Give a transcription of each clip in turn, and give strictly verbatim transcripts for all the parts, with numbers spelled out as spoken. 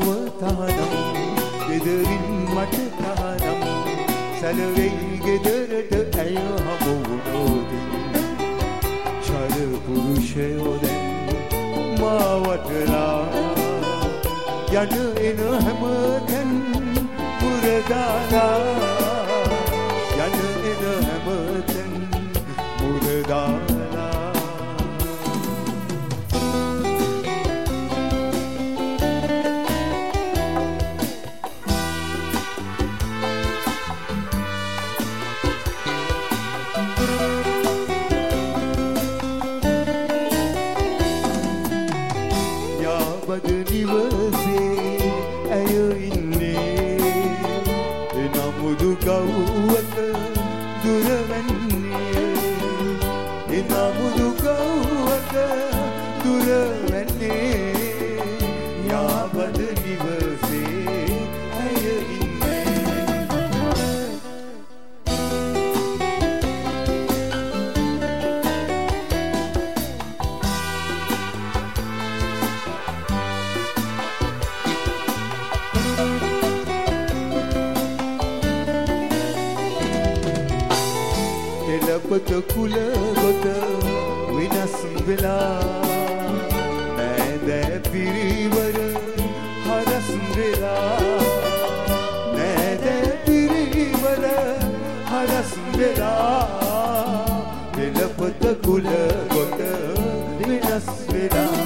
සිනහව තහනම් ගෙදරින් මට තහනම් සැලවෙයි ගෙදරට ඇය හමු වුණෝදින් චර පුරුෂයෝ දැන් මා වටලා යන එන හැමතැන් මුරදාලා යන එන හැමතැන් මුරදාලා යාබද නිවසේ ඇය ඉන්නේ එනමුදු ගව්වක දුර වැන්නේ එනමුදු ගව්වක දුර වැන්නේ යාබද නිවසේ ඇය ඉන්නේ එලපත කුල ගොත විනස් වෙලා නෑදෑ පිරිවර හරස් වෙලා නෑදෑ පිරිවර හරස් වෙලා එලපත කුල ගොත විනස් වෙලා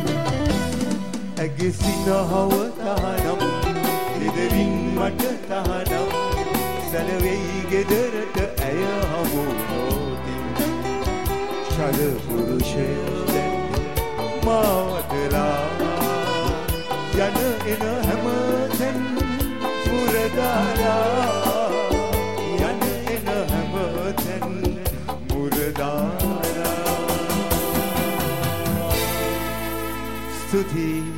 ඇගේ සිනහව තහනම් ගෙදරින් මට තහනම් සැලවෙයි ගෙදරට ඇය හමු වුණෝදින් චර පුරුෂයෝ දැන් මා වටලා යන එන හැමතැන් මුරදාලා යන එන හැමතැන් මුරදාලා ස්තුතියි